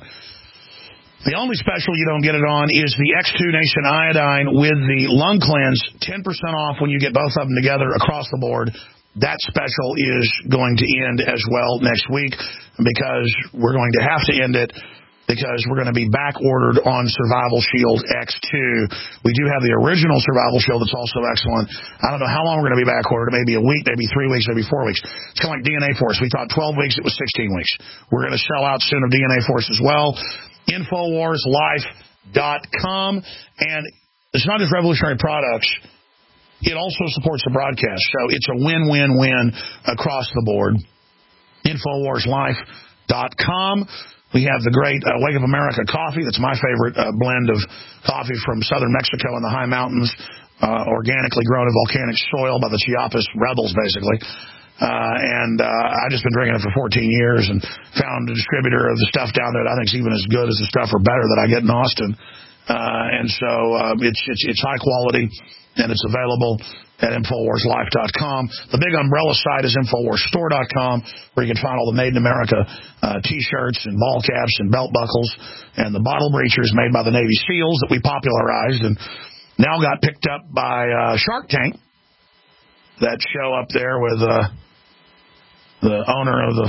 The only special you don't get it on is the X two Nation Iodine with the Lung Cleanse, ten percent off when you get both of them together across the board. That special is going to end as well next week because we're going to have to end it because we're going to be back ordered on Survival Shield X two. We do have the original Survival Shield that's also excellent. I don't know how long we're going to be back ordered. Maybe a week, maybe three weeks, maybe four weeks. It's kind of like D N A Force. We thought twelve weeks, it was sixteen weeks. We're going to sell out soon of D N A Force as well. Infowars Life dot com. And it's not just revolutionary products. It also supports the broadcast. So it's a win-win-win across the board. Infowars Life dot com. We have the great uh, Wake Up America coffee. That's my favorite uh, blend of coffee from southern Mexico in the high mountains, uh, organically grown in volcanic soil by the Chiapas rebels, basically. Uh, and uh, I've just been drinking it for fourteen years and found a distributor of the stuff down there that I think is even as good as the stuff or better that I get in Austin. Uh, and so uh, it's, it's it's high quality, and it's available at Infowars Life dot com. The big umbrella site is Infowars Store dot com, where you can find all the Made in America uh, T-shirts and ball caps and belt buckles and the bottle breachers made by the Navy SEALs that we popularized and now got picked up by uh, Shark Tank. That show up there with uh, the owner of the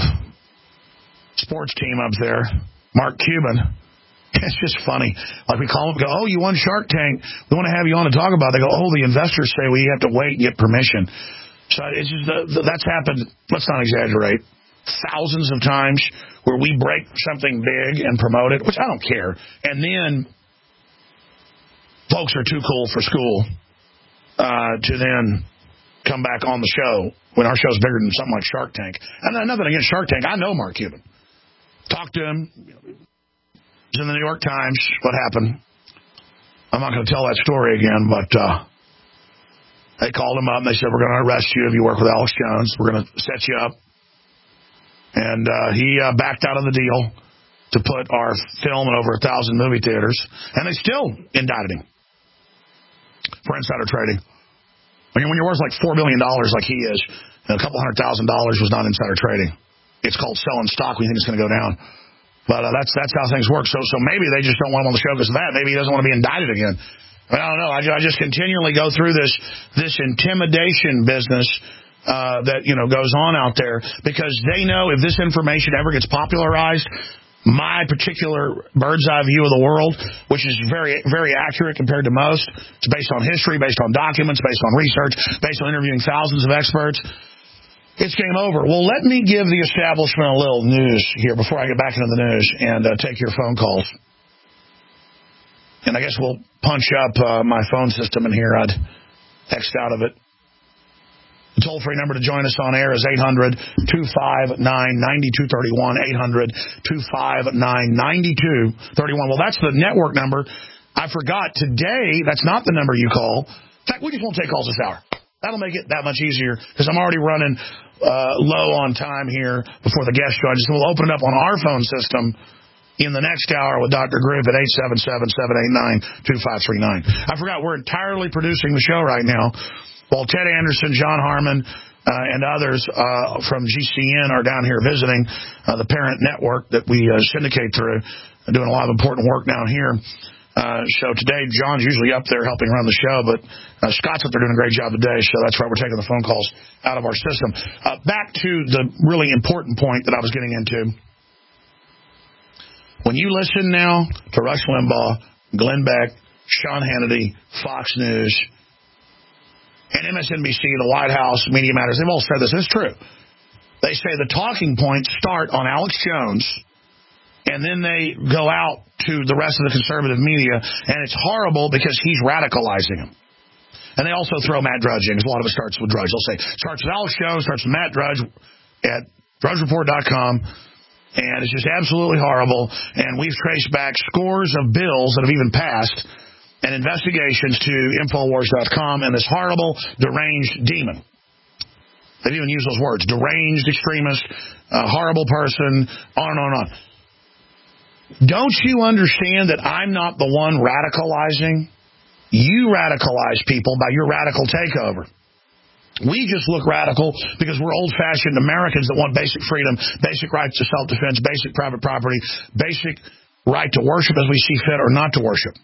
sports team up there, Mark Cuban. It's just funny. Like we call them, go, oh, you won Shark Tank. We want to have you on to talk about it. They go, oh, the investors say we have to wait and get permission. So it's just uh, that's happened. Let's not exaggerate. Thousands of times where we break something big and promote it, which I don't care. And then folks are too cool for school uh, to then come back on the show when our show's bigger than something like Shark Tank. And nothing against Shark Tank. I know Mark Cuban. Talked to him. In the New York Times, what happened? I'm not going to tell that story again, but uh, they called him up and they said, we're going to arrest you if you work with Alex Jones. We're going to set you up. And uh, he uh, backed out of the deal to put our film in over a thousand movie theaters. And they still indicted him for insider trading. I mean, when you're worth like four billion dollars like he is, and a couple hundred thousand dollars was not insider trading. It's called selling stock when you think it's going to go down. But uh, that's that's how things work. So so maybe they just don't want him on the show because of that. Maybe he doesn't want to be indicted again. I, mean, I don't know. I, I just continually go through this this intimidation business uh, that you know goes on out there because they know if this information ever gets popularized, my particular bird's eye view of the world, which is very very accurate compared to most, it's based on history, based on documents, based on research, based on interviewing thousands of experts. It's game over. Well, let me give the establishment a little news here before I get back into the news and uh, take your phone calls. And I guess we'll punch up uh, my phone system in here. I'd text out of it. The toll-free number to join us on air is eight hundred, two five nine, nine two three one, eight hundred, two five nine, nine two three one. Well, that's the network number. I forgot today, that's not the number you call. In fact, we just won't take calls this hour. That'll make it that much easier because I'm already running uh, low on time here before the guest joins. So we'll open it up on our phone system in the next hour with Doctor Group at eight seven seven, seven eight nine, two five three nine. I forgot we're entirely producing the show right now while Ted Anderson, John Harmon, uh, and others uh, from G C N are down here visiting uh, the parent network that we uh, syndicate through, uh, doing a lot of important work down here. Uh, so today, John's usually up there helping run the show, but uh, Scott's up there doing a great job today, so that's why we're taking the phone calls out of our system. Uh, back to the really important point that I was getting into. When you listen now to Rush Limbaugh, Glenn Beck, Sean Hannity, Fox News, and M S N B C, the White House, Media Matters, they've all said this. It's true. They say the talking points start on Alex Jones, and then they go out to the rest of the conservative media, and it's horrible because he's radicalizing them. And they also throw Matt Drudge in, because a lot of it starts with Drudge. They'll say, starts with Alex Jones, starts with Matt Drudge at drudge report dot com, and it's just absolutely horrible. And we've traced back scores of bills that have even passed and investigations to infowars dot com and this horrible, deranged demon. They've even used those words, deranged extremist, uh, horrible person, on and on and on. Don't you understand that I'm not the one radicalizing? You radicalize people by your radical takeover. We just look radical because we're old-fashioned Americans that want basic freedom, basic rights to self-defense, basic private property, basic right to worship as we see fit or not to worship.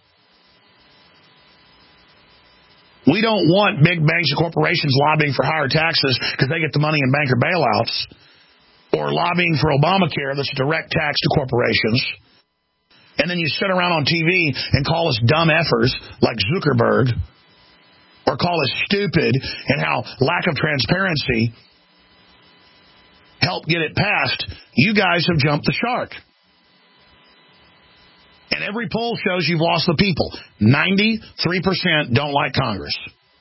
We don't want big banks and corporations lobbying for higher taxes because they get the money in banker bailouts, or lobbying for Obamacare that's a direct tax to corporations. And then you sit around on T V and call us dumb effers like Zuckerberg, or call us stupid, and how lack of transparency helped get it passed. You guys have jumped the shark. And every poll shows you've lost the people. ninety-three percent don't like Congress.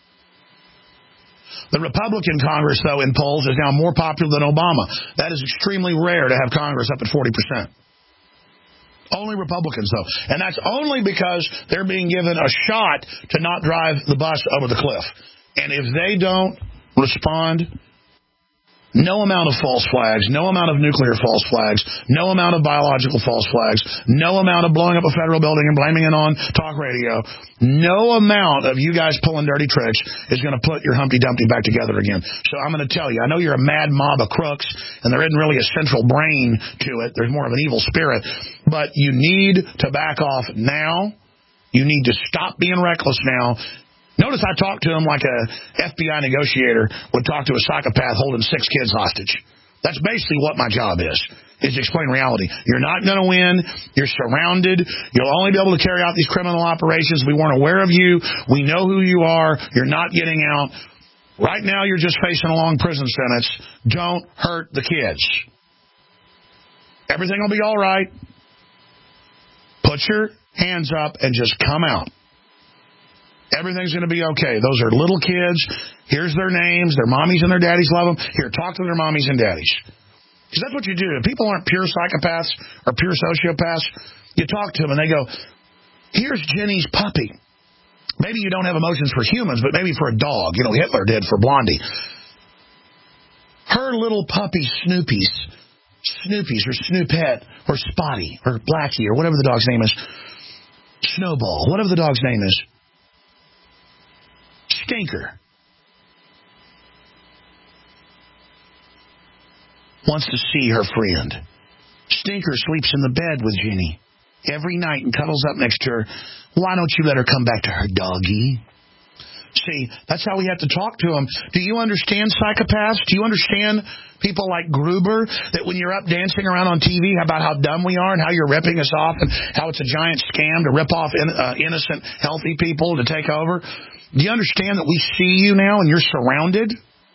The Republican Congress, though, in polls is now more popular than Obama. That is extremely rare to have Congress up at forty percent. Only Republicans, though. And that's only because they're being given a shot to not drive the bus over the cliff. And if they don't respond, no amount of false flags, no amount of nuclear false flags, no amount of biological false flags, no amount of blowing up a federal building and blaming it on talk radio, no amount of you guys pulling dirty tricks is going to put your Humpty Dumpty back together again. So I'm going to tell you, I know you're a mad mob of crooks, and there isn't really a central brain to it. There's more of an evil spirit. But you need to back off now. You need to stop being reckless now. Notice I talked to him like a F B I negotiator would talk to a psychopath holding six kids hostage. That's basically what my job is, is to explain reality. You're not going to win. You're surrounded. You'll only be able to carry out these criminal operations. We weren't aware of you. We know who you are. You're not getting out. Right now, you're just facing a long prison sentence. Don't hurt the kids. Everything will be all right. Put your hands up and just come out. Everything's going to be okay. Those are little kids. Here's their names. Their mommies and their daddies love them. Here, talk to their mommies and daddies. Because that's what you do. If people aren't pure psychopaths or pure sociopaths, you talk to them and they go, here's Jenny's puppy. Maybe you don't have emotions for humans, but maybe for a dog. You know, Hitler did for Blondie. Her little puppy Snoopy's, Snoopy's or Snoopette or Spotty or Blackie or whatever the dog's name is, Snowball, whatever the dog's name is, Stinker, wants to see her friend. Stinker sleeps in the bed with Jenny every night and cuddles up next to her. Why don't you let her come back to her doggy? See, that's how we have to talk to them. Do you understand psychopaths? Do you understand people like Gruber, that when you're up dancing around on T V about how dumb we are and how you're ripping us off and how it's a giant scam to rip off in, uh, innocent, healthy people to take over? Do you understand that we see you now and you're surrounded?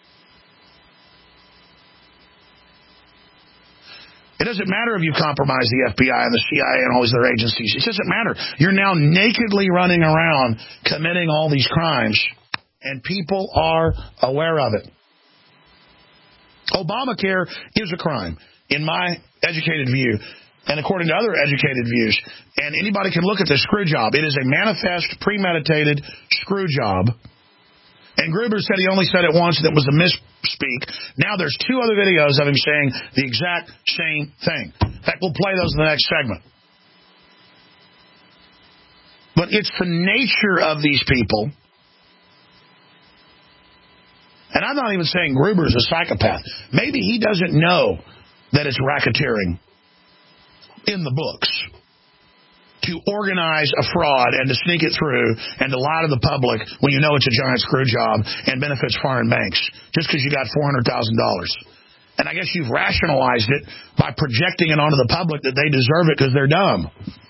It doesn't matter if you compromise the F B I and the C I A and all these other agencies. It doesn't matter. You're now nakedly running around committing all these crimes, and people are aware of it. Obamacare is a crime, in my educated view, and according to other educated views. And anybody can look at this screw job. It is a manifest, premeditated screw job. And Gruber said he only said it once and it was a misspeak. Now there's two other videos of him saying the exact same thing. In fact, we'll play those in the next segment. But it's the nature of these people And I'm not even saying Gruber's a psychopath. Maybe he doesn't know that it's racketeering in the books to organize a fraud and to sneak it through and to lie to the public when you know it's a giant screw job and benefits foreign banks just because you got four hundred thousand dollars. And I guess you've rationalized it by projecting it onto the public that they deserve it because they're dumb.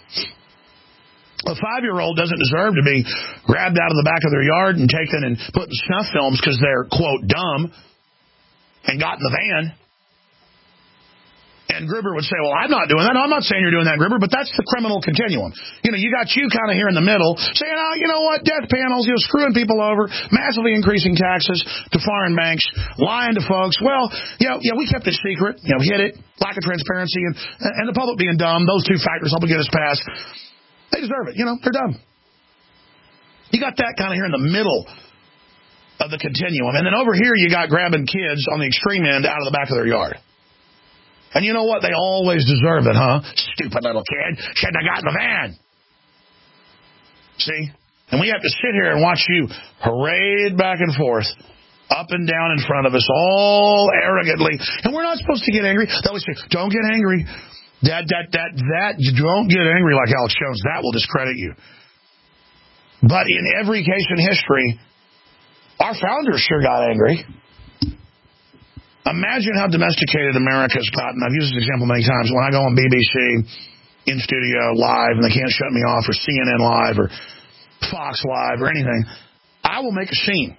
A five-year-old doesn't deserve to be grabbed out of the back of their yard and taken and put in snuff films because they're, quote, dumb and got in the van. And Gruber would say, well, I'm not doing that. No, I'm not saying you're doing that, Gruber, but that's the criminal continuum. You know, you got you kind of here in the middle saying, oh, you know what, death panels, you know, screwing people over, massively increasing taxes to foreign banks, lying to folks. Well, you know, yeah, we kept it secret, you know, hid it, lack of transparency, and, and the public being dumb. Those two factors help get us past. They deserve it. You know, they're dumb. You got that kind of here in the middle of the continuum. And then over here you got grabbing kids on the extreme end out of the back of their yard. And you know what? They always deserve it, huh? Stupid little kid. Shouldn't have got in the van. See? And we have to sit here and watch you parade back and forth, up and down in front of us, all arrogantly. And we're not supposed to get angry. They always say, don't get angry. That, that, that, that, you don't get angry like Alex Jones. That will discredit you. But in every case in history, our founders sure got angry. Imagine how domesticated America's gotten. I've used this example many times. When I go on B B C, in studio, live, and they can't shut me off, or C N N Live, or Fox Live, or anything, I will make a scene.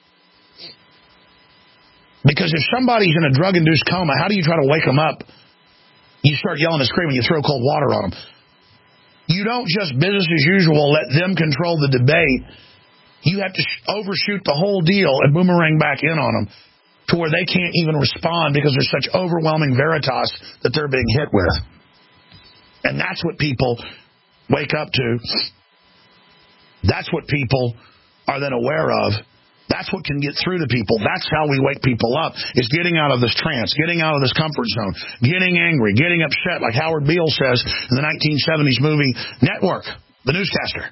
Because if somebody's in a drug-induced coma, how do you try to wake them up? You start yelling and screaming, you throw cold water on them. You don't just business as usual, let them control the debate. You have to overshoot the whole deal and boomerang back in on them to where they can't even respond because there's such overwhelming veritas that they're being hit with. And that's what people wake up to. That's what people are then aware of. That's what can get through to people. That's how we wake people up, is getting out of this trance, getting out of this comfort zone, getting angry, getting upset, like Howard Beale says in the nineteen seventies movie Network, the newscaster.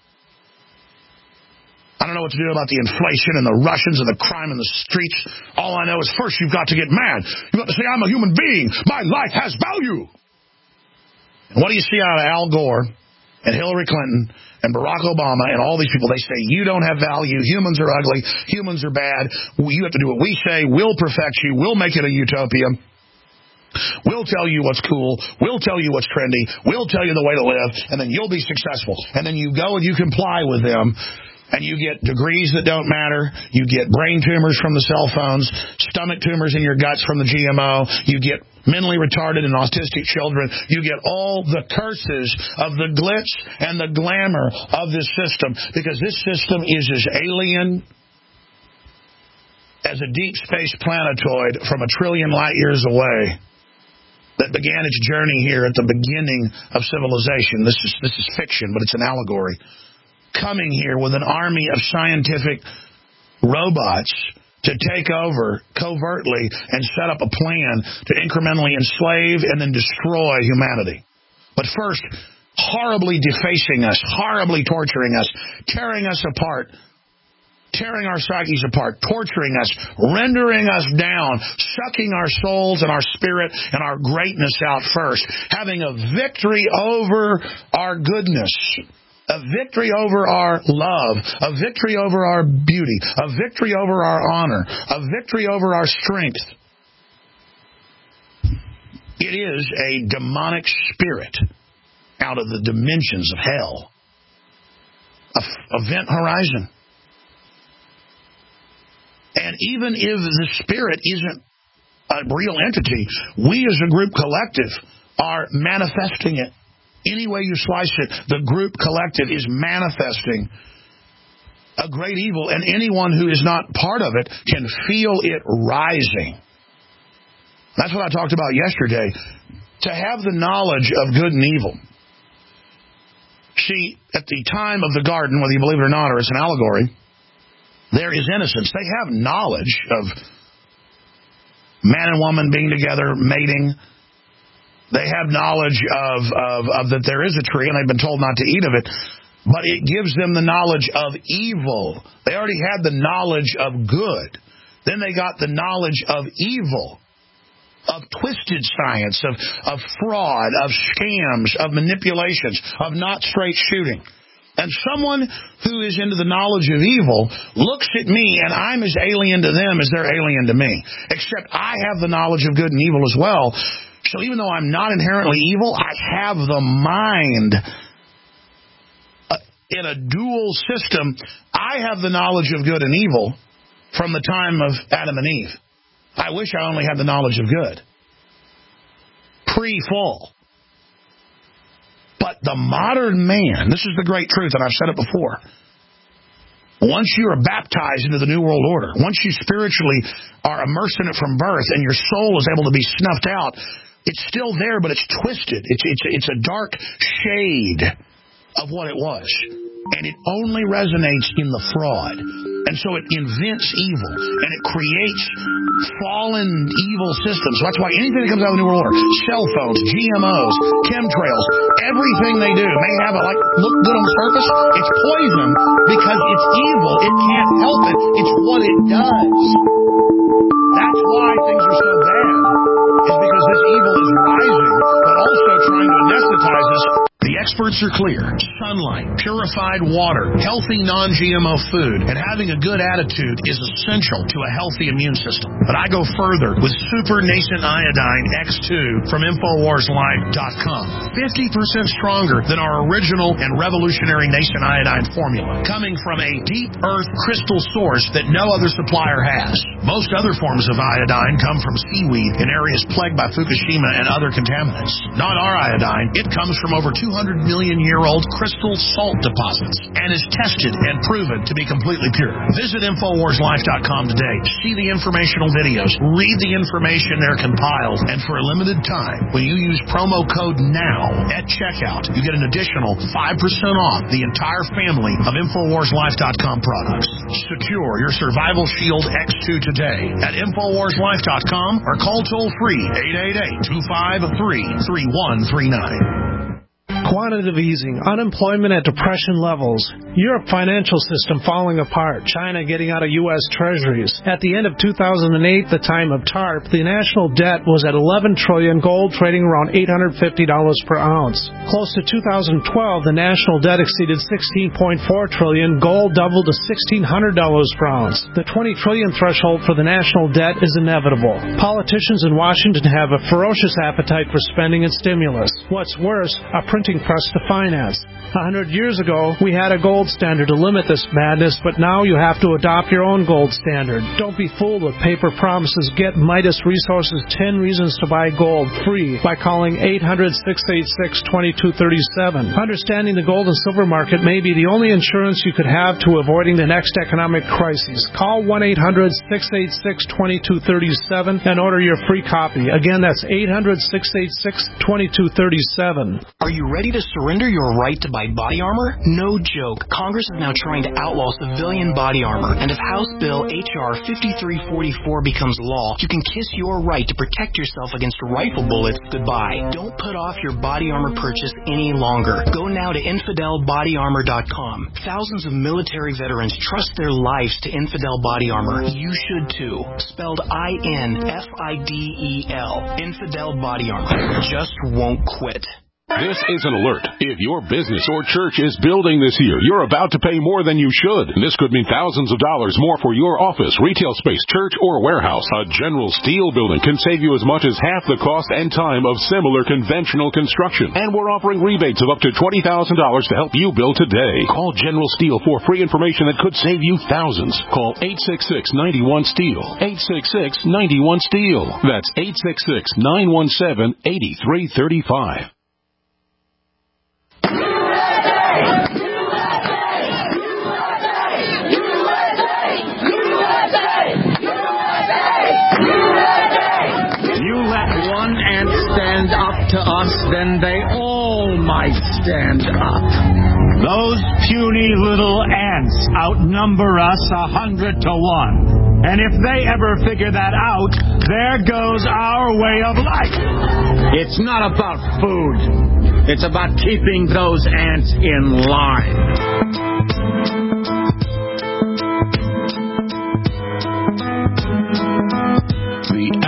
I don't know what to do about the inflation and the Russians and the crime in the streets. All I know is first you've got to get mad. You've got to say, I'm a human being. My life has value. And what do you see out of Al Gore and Hillary Clinton and Barack Obama and all these people? They say, you don't have value. Humans are ugly. Humans are bad. You have to do what we say. We'll perfect you. We'll make it a utopia. We'll tell you what's cool. We'll tell you what's trendy. We'll tell you the way to live. And then you'll be successful. And then you go and you comply with them. And you get degrees that don't matter. You get brain tumors from the cell phones, stomach tumors in your guts from the G M O. You get mentally retarded and autistic children. You get all the curses of the glitz and the glamour of this system, because this system is as alien as a deep space planetoid from a trillion light years away that began its journey here at the beginning of civilization. This is this is fiction, but it's an allegory. Coming here with an army of scientific robots to take over covertly and set up a plan to incrementally enslave and then destroy humanity. But first, horribly defacing us, horribly torturing us, tearing us apart, tearing our psyches apart, torturing us, rendering us down, sucking our souls and our spirit and our greatness out first, having a victory over our goodness, a victory over our love, a victory over our beauty, a victory over our honor, a victory over our strength. It is a demonic spirit out of the dimensions of hell. Event Horizon. And even if the spirit isn't a real entity, we as a group collective are manifesting it. Any way you slice it, the group collective is manifesting a great evil, and anyone who is not part of it can feel it rising. That's what I talked about yesterday. To have the knowledge of good and evil. See, at the time of the garden, whether you believe it or not, or it's an allegory, there is innocence. They have knowledge of man and woman being together, mating. They have knowledge of, of, of that there is a tree, and they've been told not to eat of it. But it gives them the knowledge of evil. They already had the knowledge of good. Then they got the knowledge of evil, of twisted science, of, of fraud, of scams, of manipulations, of not straight shooting. And someone who is into the knowledge of evil looks at me, and I'm as alien to them as they're alien to me, except I have the knowledge of good and evil as well. So even though I'm not inherently evil, I have the mind. Uh, in a dual system, I have the knowledge of good and evil from the time of Adam and Eve. I wish I only had the knowledge of good. Pre-fall. But the modern man, this is the great truth, and I've said it before. Once you are baptized into the New World Order, once you spiritually are immersed in it from birth and your soul is able to be snuffed out, it's still there, but it's twisted. It's, it's, it's a dark shade of what it was. And it only resonates in the fraud. And so it invents evil, and it creates fallen evil systems. So that's why anything that comes out of the New World Order, cell phones, G M Os, chemtrails, everything they do may have it like look good on the surface. It's poison because it's evil. It can't help it. It's what it does. That's why things are so bad, is because this evil is rising, but also trying to anesthetize us. The experts are clear. Sunlight, purified water, healthy non-G M O food, and having a good attitude is essential to a healthy immune system. But I go further with Super Nascent Iodine X two from Infowars Life dot com. fifty percent stronger than our original and revolutionary Nascent Iodine formula, coming from a deep earth crystal source that no other supplier has. Most other forms of iodine come from seaweed in areas plagued by Fukushima and other contaminants. Not our iodine. It comes from over two hundred million year old crystal salt deposits and is tested and proven to be completely pure. Visit Infowars Life dot com today. See the informational videos. Read the information they're compiled. And for a limited time, when you use promo code NOW at checkout, you get an additional five percent off the entire family of Infowars Life dot com products. Secure your Survival Shield X two today at Infowars Life dot com or call toll free eight eight eight, two five three, three one three nine. Quantitative easing, unemployment at depression levels, Europe financial system falling apart, China getting out of U S treasuries. At the end of two thousand eight, the time of TARP, the national debt was at eleven trillion dollars, gold trading around eight hundred fifty dollars per ounce. Close to two thousand twelve, the national debt exceeded sixteen point four trillion dollars, gold doubled to sixteen hundred dollars per ounce. The twenty trillion dollars threshold for the national debt is inevitable. Politicians in Washington have a ferocious appetite for spending and stimulus. What's worse, a printing press to finance. A hundred years ago, we had a gold standard to limit this madness, but now you have to adopt your own gold standard. Don't be fooled with paper promises. Get Midas Resources ten Reasons to Buy Gold free by calling eight hundred, six eight six, two two three seven. Understanding the gold and silver market may be the only insurance you could have to avoiding the next economic crisis. Call one eight hundred, six eight six, two two three seven and order your free copy. Again, that's eight hundred, six eight six, two two three seven. Are you ready to surrender your right to buy body armor? No joke. Congress is now trying to outlaw civilian body armor, and if House Bill H R fifty-three forty-four becomes law, you can kiss your right to protect yourself against rifle bullets goodbye. Don't put off your body armor purchase any longer. Go now to infidel body armor dot com. Thousands of military veterans trust their lives to Infidel Body Armor. You should too. Spelled I N F I D E L. Infidel Body Armor. Just won't quit. This is an alert. If your business or church is building this year, you're about to pay more than you should. This could mean thousands of dollars more for your office, retail space, church, or warehouse. A General Steel building can save you as much as half the cost and time of similar conventional construction. And we're offering rebates of up to twenty thousand dollars to help you build today. Call General Steel for free information that could save you thousands. Call eight six six, nine one, STEEL. eight six six, nine one, STEEL. That's eight six six, nine one seven, eight three three five. Stand up to us, then they all might stand up. Those puny little ants outnumber us a hundred to one. And if they ever figure that out, there goes our way of life. It's not about food. It's about keeping those ants in line.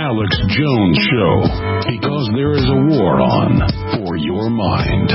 Alex Jones Show, because there is a war on for your mind.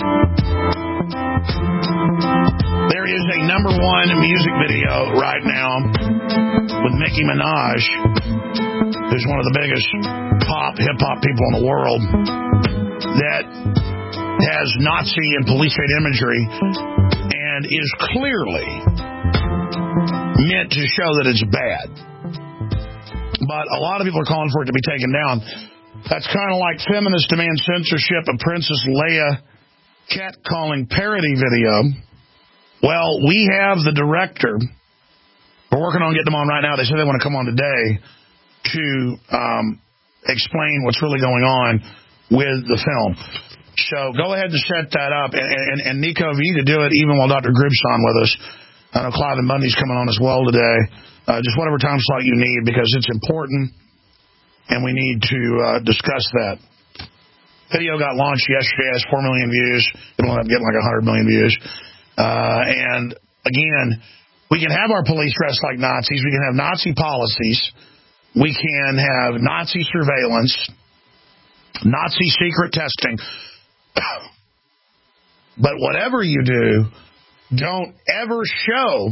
There is a number one music video right now with Nicki Minaj, who's one of the biggest pop, hip-hop people in the world, that has Nazi and police state imagery and is clearly meant to show that it's bad. But a lot of people are calling for it to be taken down. That's kind of like feminists demand censorship of Princess Leia catcalling parody video. Well, we have the director. We're working on getting them on right now. They said they want to come on today to um, explain what's really going on with the film. So go ahead and set that up. And, and, and Nico, if you need to do it, even while Doctor Gribb's on with us. I know Clive and Bundy's coming on as well today. Uh, just whatever time slot you need, because it's important, and we need to uh, discuss that. Video got launched yesterday, has four million views. It'll end up getting like one hundred million views. Uh, and, again, we can have our police dressed like Nazis. We can have Nazi policies. We can have Nazi surveillance, Nazi secret testing. But whatever you do, don't ever show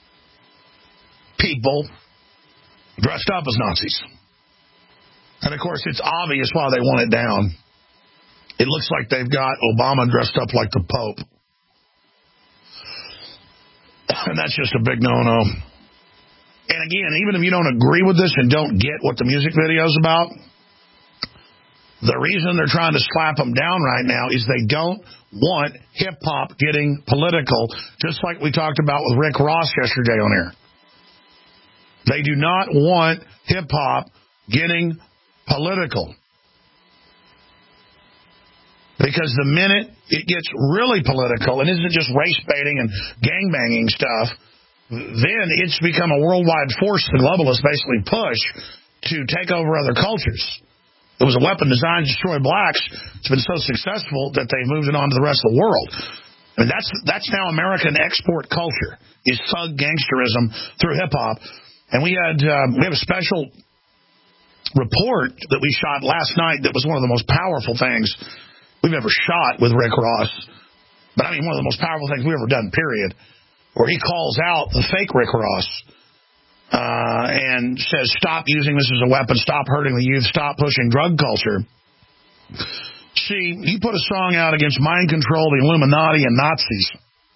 people dressed up as Nazis. And, of course, it's obvious why they want it down. It looks like they've got Obama dressed up like the Pope. And that's just a big no-no. And, again, even if you don't agree with this and don't get what the music video is about, the reason they're trying to slap them down right now is they don't want hip-hop getting political, just like we talked about with Rick Ross yesterday on air. They do not want hip-hop getting political. Because the minute it gets really political and isn't just race-baiting and gang-banging stuff, then it's become a worldwide force the globalists basically push to take over other cultures. It was a weapon designed to destroy blacks. It's been so successful that they've moved it on to the rest of the world. I mean, that's that's now American export culture, is thug gangsterism through hip-hop. And we had uh, we have a special report that we shot last night that was one of the most powerful things we've ever shot with Rick Ross. But, I mean, one of the most powerful things we've ever done, period, where he calls out the fake Rick Ross. Uh, and says, stop using this as a weapon, stop hurting the youth, stop pushing drug culture. See, you put a song out against mind control, the Illuminati, and Nazis,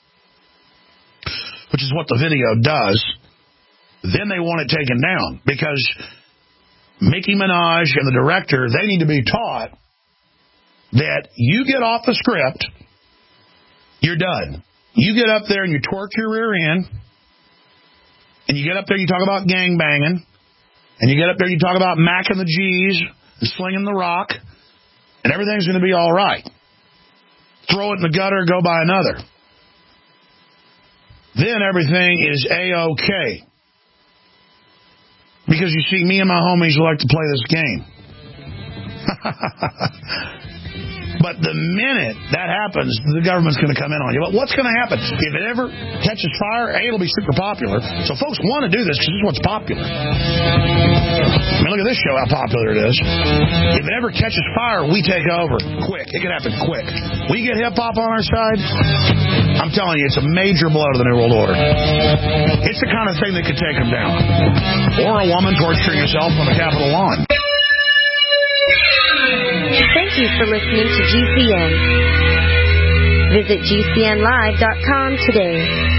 which is what the video does, then they want it taken down, because Nicki Minaj and the director, they need to be taught that you get off the script, you're done. You get up there and you twerk your rear end, and you get up there, you talk about gang banging, and you get up there, you talk about macking the G's and slinging the rock, and everything's going to be all right. Throw it in the gutter, go buy another. Then everything is A-OK. Because you see, me and my homies like to play this game. But the minute that happens, the government's going to come in on you. But what's going to happen? If it ever catches fire, A, it'll be super popular. So folks want to do this because this is what's popular. I mean, look at this show, how popular it is. If it ever catches fire, we take over. Quick. It can happen quick. We get hip-hop on our side, I'm telling you, it's a major blow to the New World Order. It's the kind of thing that could take them down. Or a woman torturing herself on the Capitol lawn. Thank you for listening to G C N. Visit G C N live dot com today.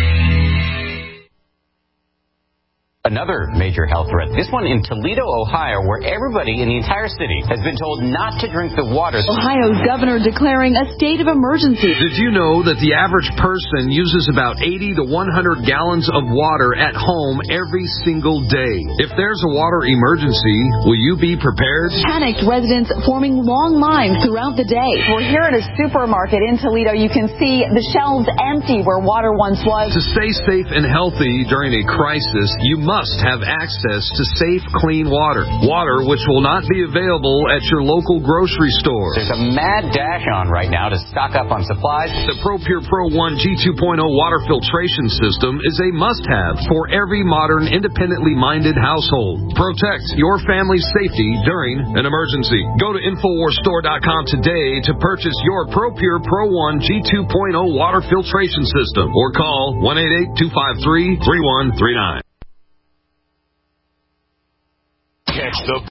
Another major health threat, this one in Toledo, Ohio, where everybody in the entire city has been told not to drink the water. Ohio's governor declaring a state of emergency. Did you know that the average person uses about eighty to one hundred gallons of water at home every single day? If there's a water emergency, will you be prepared? Panicked residents forming long lines throughout the day. We're here at a supermarket in Toledo. You can see the shelves empty where water once was. To stay safe and healthy during a crisis, you must must have access to safe, clean water. Water which will not be available at your local grocery store. There's a mad dash on right now to stock up on supplies. The ProPure Pro one G two point oh water filtration system is a must-have for every modern, independently minded household. Protect your family's safety during an emergency. Go to Infowars Store dot com today to purchase your ProPure Pro one G two point oh water filtration system or call one eight eight, two five three, three one three nine. Catch the